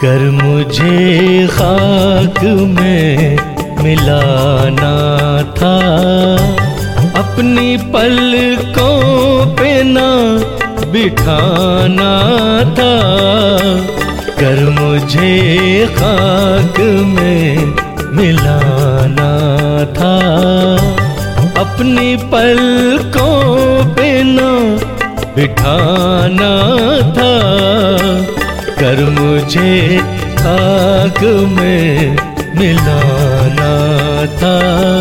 कर मुझे खाक में मिलाना था, अपनी पलकों पे ना बिठाना था। कर मुझे खाक में मिलाना था, अपनी पलकों पे ना बिठाना था। कर मुझे खाक में मिलाना था।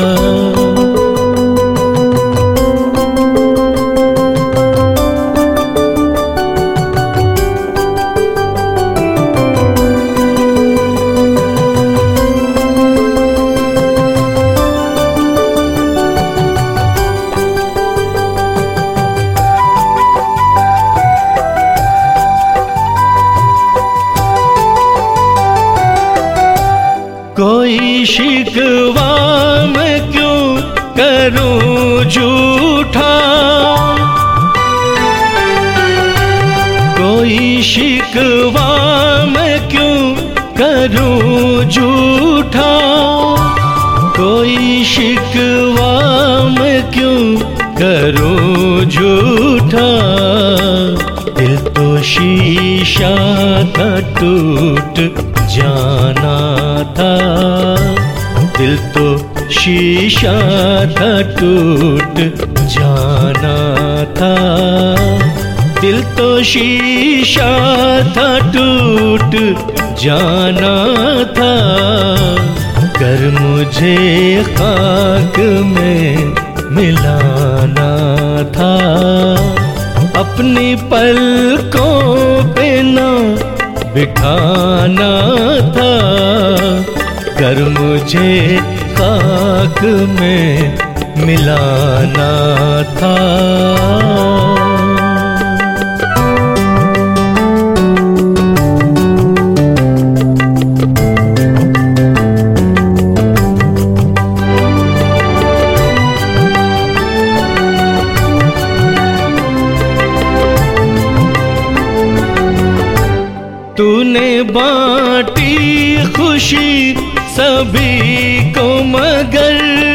कोई शिकवा मैं क्यों करूं झूठा, कोई शिकवा मैं क्यों करूं झूठा, कोई शिकवा मैं क्यों करूं झूठा। दिल तो शीशा था टूट जाना था, दिल तो शीशा था टूट जाना था, दिल तो शीशा था टूट जाना था। कर मुझे खाक में मिलाना था, अपनी पलकों पे ना बिठाना था। कर मुझे खाक में मिलाना था। तूने बांटी खुशी सभी को मगर,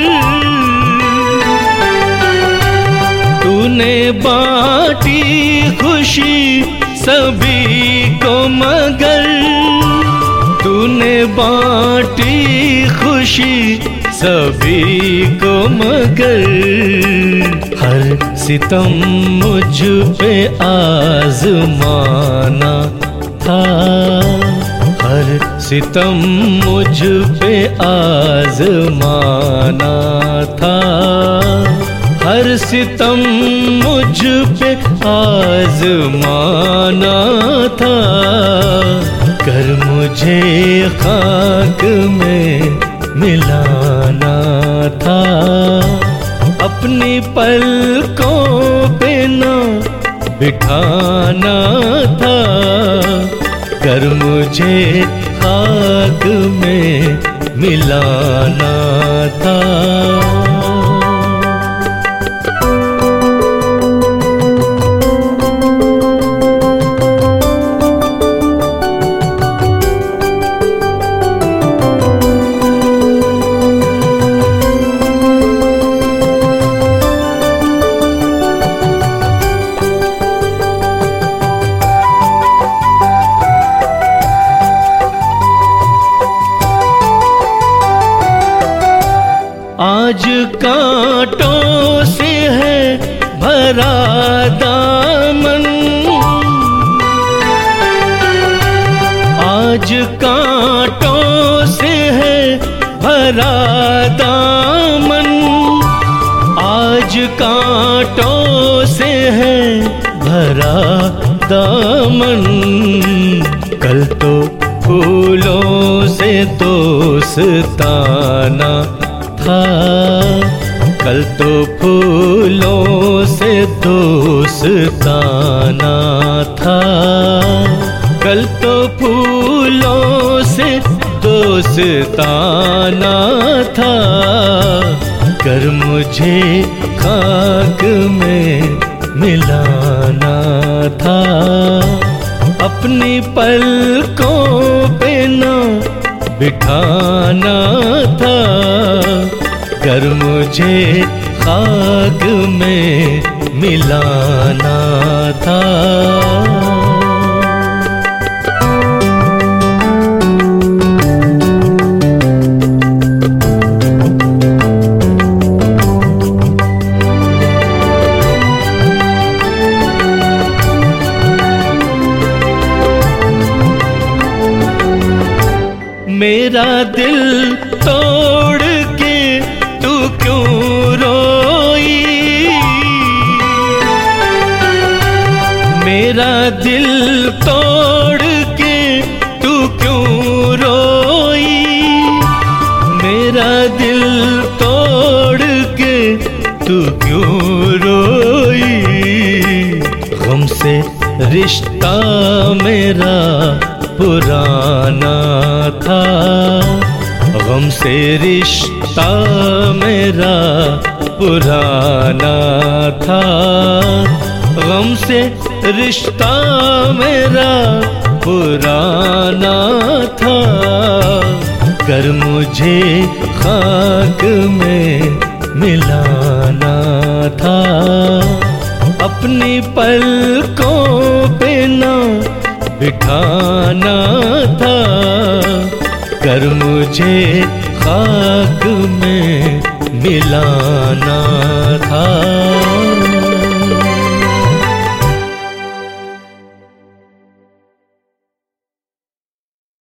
तूने बांटी खुशी सभी को मगर, तूने बांटी खुशी सभी को मगर। हर सितम मुझ पे आज़माना था, हर सितम मुझ पे आज़माना था, हर सितम मुझ पे आज़माना था। कर मुझे खाक में मिलाना था, अपनी पलकों पे ना बिठाना था। कर मुझे खाक में मिलाना था। आज कांटों से है भरा दामन, आज कांटों से है भरा दामन, आज कांटों से है भरा दामन। कल तो फूलों से दोस्ताना था, कल तो फूलों से दोस्ताना था, कल तो फूलों से दोस्ताना था। कर मुझे खाक में मिलाना था, अपनी पलकों पे न बिठाना था, कर मुझे खाक में मिलाना था। मेरा दिल तोड़ के तू क्यों रोई, मेरा दिल तोड़ के तू क्यों रोई, मेरा दिल तोड़ के तू क्यों रोई। गम से रिश्ता मेरा पुराना था, गम से रिश्ता मेरा पुराना था, गम से रिश्ता मेरा पुराना था। कर मुझे खाक में मिलाना था, अपनी पलकों पे ना बिठाना था, कर मुझे खाक में मिलाना था।